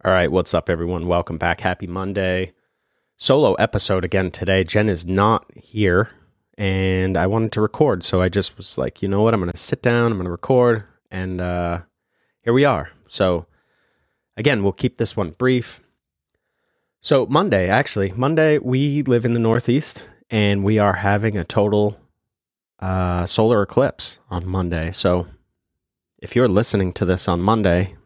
All right, what's up, everyone? Welcome back. Happy Monday. Solo episode again today. Jen is not here, and I wanted to record, so I just was like, you know what? I'm going to sit down, I'm going to record, and here we are. So, again, we'll keep this one brief. So, Monday, we live in the Northeast, and we are having a total solar eclipse on Monday. So, if you're listening to this on Monday,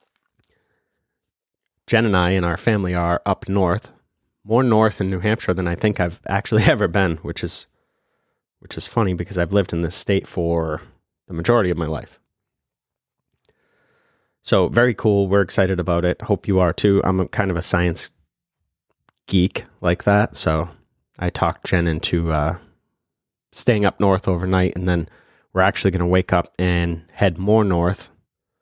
Jen and I and our family are up north, more north in New Hampshire than I think I've actually ever been, which is funny because I've lived in this state for the majority of my life. So very cool. We're excited about it. Hope you are too. I'm kind of a science geek like that. So I talked Jen into staying up north overnight, and then we're actually going to wake up and head more north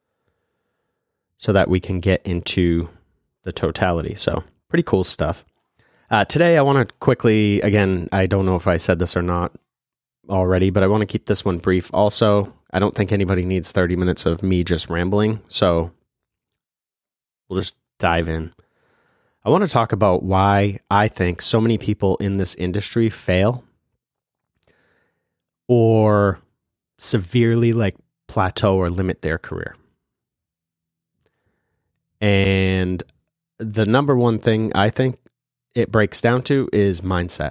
so that we can get into the totality. So pretty cool stuff. Today I want to quickly, again, I don't know if I said this or not already, but I want to keep this one brief. Also, I don't think anybody needs 30 minutes of me just rambling. So we'll just dive in. I want to talk about why I think so many people in this industry fail or severely plateau or limit their career. And the number one thing I think it breaks down to is mindset.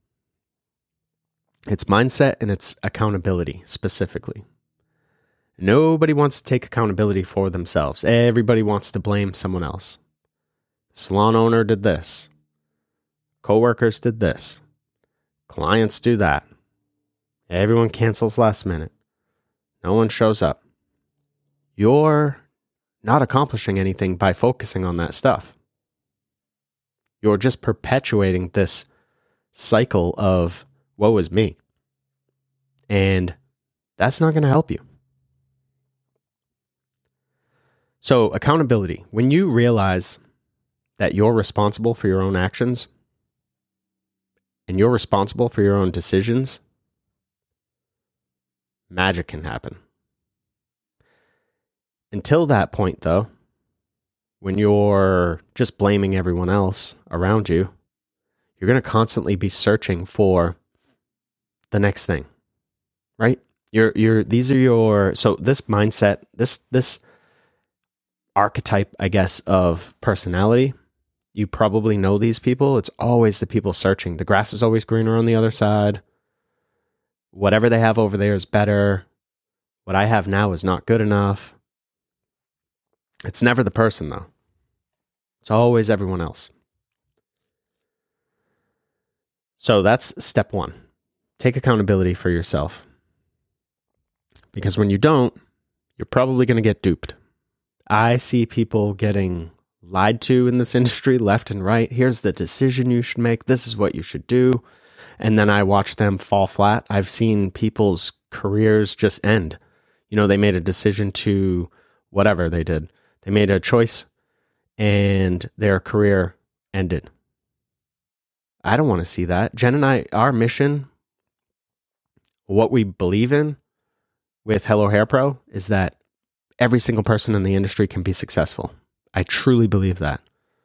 It's mindset and it's accountability specifically. Nobody wants to take accountability for themselves. Everybody wants to blame someone else. Salon owner did this. Coworkers did this. Clients do that. Everyone cancels last minute. No one shows up. You're not accomplishing anything by focusing on that stuff. You're just perpetuating this cycle of woe is me. And that's not going to help you. So accountability, when you realize that you're responsible for your own actions and you're responsible for your own decisions, magic can happen. Until that point, though, when you're just blaming everyone else around you, you're going to constantly be searching for the next thing, right? So this mindset, this archetype, I guess, of personality, you probably know these people. It's always the people searching. The grass is always greener on the other side. Whatever they have over there is better. What I have now is not good enough. It's never the person, though. It's always everyone else. So that's step one. Take accountability for yourself. Because when you don't, you're probably going to get duped. I see people getting lied to in this industry left and right. Here's the decision you should make. This is what you should do. And then I watch them fall flat. I've seen people's careers just end. They made a decision to whatever they did. They made a choice and their career ended. I don't want to see that. Jen and I, our mission, what we believe in with Hello Hair Pro is that every single person in the industry can be successful. I truly believe that.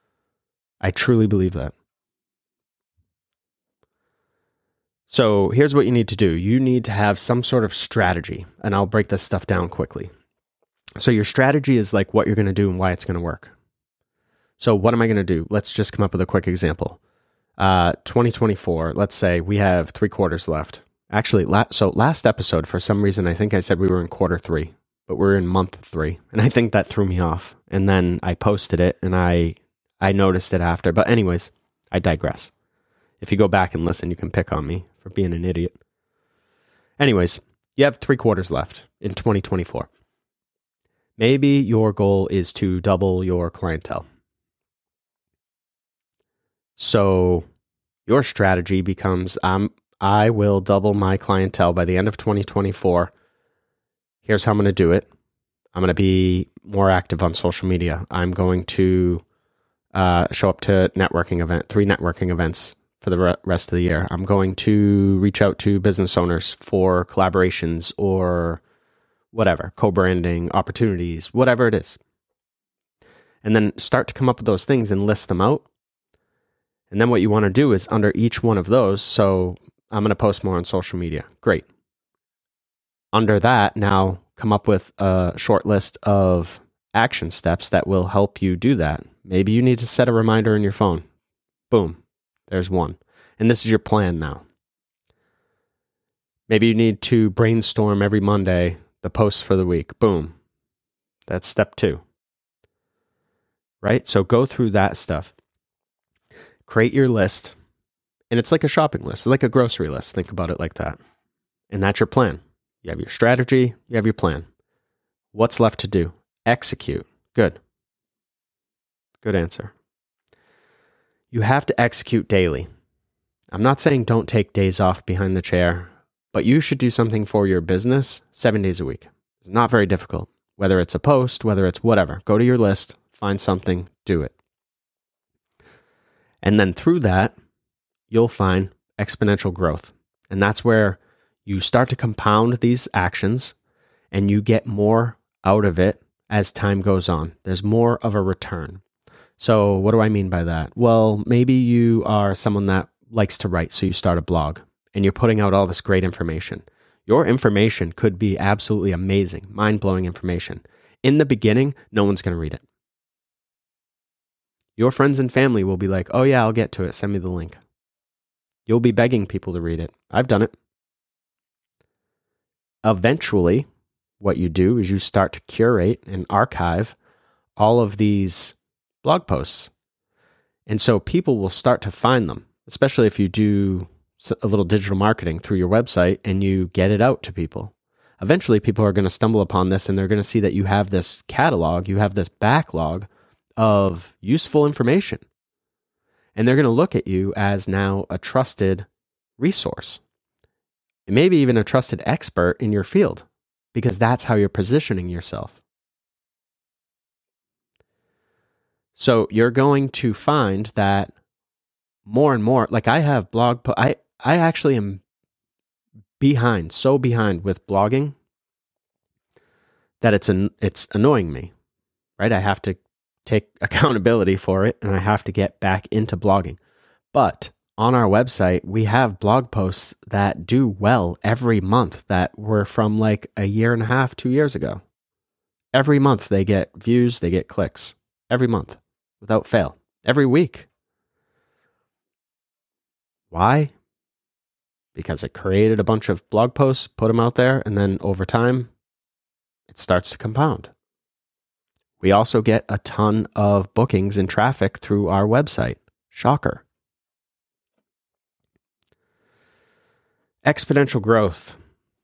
So here's what you need to do. You need to have some sort of strategy, and I'll break this stuff down quickly. So your strategy is like what you're going to do and why it's going to work. So what am I going to do? Let's just come up with a quick example. 2024, let's say we have 3 quarters left. Actually, last episode, for some reason, I think I said we were in quarter 3, but we're in month 3. And I think that threw me off. And then I posted it and I noticed it after. But anyways, I digress. If you go back and listen, you can pick on me for being an idiot. Anyways, you have 3 quarters left in 2024. Maybe your goal is to double your clientele. So your strategy becomes, I will double my clientele by the end of 2024. Here's how I'm going to do it. I'm going to be more active on social media. I'm going to show up to 3 networking events for the rest of the year. I'm going to reach out to business owners for collaborations or whatever, co-branding opportunities, whatever it is. And then start to come up with those things and list them out. And then what you want to do is under each one of those, so I'm going to post more on social media. Great. Under that, now come up with a short list of action steps that will help you do that. Maybe you need to set a reminder in your phone. Boom, there's one. And this is your plan now. Maybe you need to brainstorm every Monday the posts for the week. Boom, that's step 2. Right? So go through that stuff. Create your list. And it's like a shopping list, like a grocery list. Think about it like that. And that's your plan. You have your strategy, you have your plan. What's left to do? Execute. Good. Good answer. You have to execute daily. I'm not saying don't take days off behind the chair, but you should do something for your business 7 days a week. It's not very difficult. Whether it's a post, whether it's whatever, go to your list, find something, do it. And then through that, you'll find exponential growth. And that's where you start to compound these actions and you get more out of it as time goes on. There's more of a return. So what do I mean by that? Well, maybe you are someone that likes to write, so you start a blog and you're putting out all this great information. Your information could be absolutely amazing, mind-blowing information. In the beginning, no one's going to read it. Your friends and family will be like, oh yeah, I'll get to it. Send me the link. You'll be begging people to read it. I've done it. Eventually, what you do is you start to curate and archive all of these blog posts. And so people will start to find them, especially if you do a little digital marketing through your website and you get it out to people. Eventually, people are going to stumble upon this and they're going to see that you have this catalog, you have this backlog of useful information. And they're going to look at you as now a trusted resource, and maybe even a trusted expert in your field, because that's how you're positioning yourself. So you're going to find that more and more, like I have I actually am so behind with blogging that it's annoying me, right? I have to take accountability for it and I have to get back into blogging. But on our website, we have blog posts that do well every month that were from like a year and a half, 2 years ago. Every month they get views, they get clicks. Every month, without fail. Every week. Why? Because it created a bunch of blog posts, put them out there, and then over time, it starts to compound. We also get a ton of bookings and traffic through our website. Shocker. Exponential growth.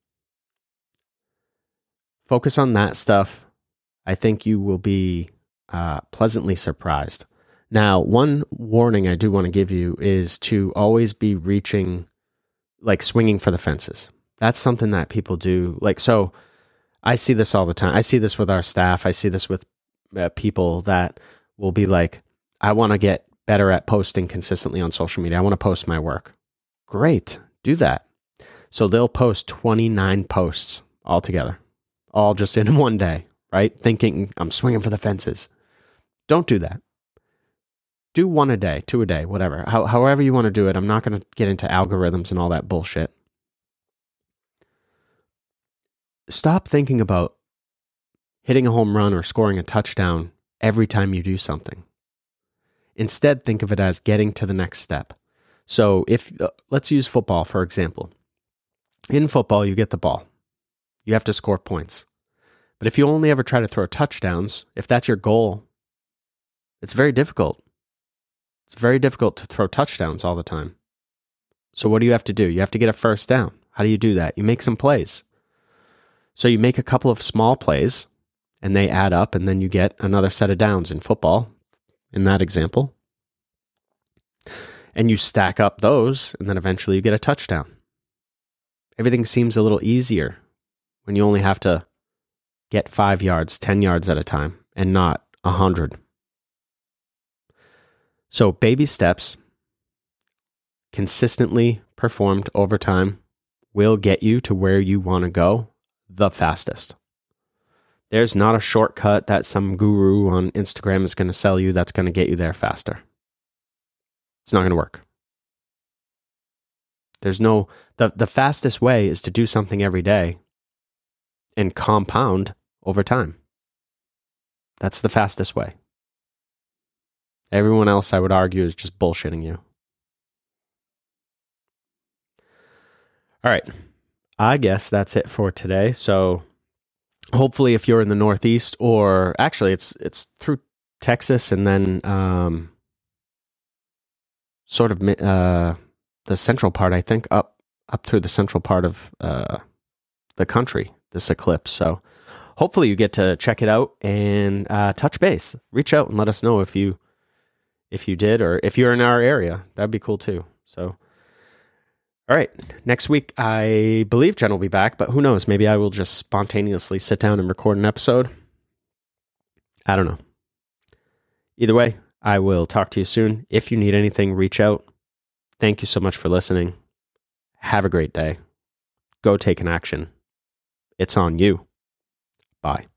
Focus on that stuff. I think you will be pleasantly surprised. Now, one warning I do want to give you is to always be reaching, like swinging for the fences. That's something that people do. Like, so I see this all the time. I see this with our staff. I see this with people that will be like, I want to get better at posting consistently on social media. I want to post my work. Great. Do that. So they'll post 29 posts altogether, all just in one day, right? Thinking I'm swinging for the fences. Don't do that. Do 1 a day, 2 a day, whatever. However you want to do it. I'm not going to get into algorithms and all that bullshit. Stop thinking about hitting a home run or scoring a touchdown every time you do something. Instead, think of it as getting to the next step. So if let's use football, for example. In football, you get the ball. You have to score points. But if you only ever try to throw touchdowns, if that's your goal, it's very difficult. It's very difficult to throw touchdowns all the time. So what do you have to do? You have to get a first down. How do you do that? You make some plays. So you make a couple of small plays, and they add up, and then you get another set of downs in football, in that example. And you stack up those, and then eventually you get a touchdown. Everything seems a little easier when you only have to get 5 yards, 10 yards at a time, and not 100. So baby steps, consistently performed over time, will get you to where you want to go the fastest. There's not a shortcut that some guru on Instagram is going to sell you that's going to get you there faster. It's not going to work. There's no, the fastest way is to do something every day and compound over time. That's the fastest way. Everyone else, I would argue, is just bullshitting you. All right. I guess that's it for today. So hopefully if you're in the Northeast, or actually it's through Texas and then sort of the central part, I think, up through the central part of the country, this eclipse. So hopefully you get to check it out and touch base. Reach out and let us know if you did, or if you're in our area. That'd be cool too. So, all right. Next week, I believe Jen will be back, but who knows? Maybe I will just spontaneously sit down and record an episode. I don't know. Either way, I will talk to you soon. If you need anything, reach out. Thank you so much for listening. Have a great day. Go take an action. It's on you. Bye.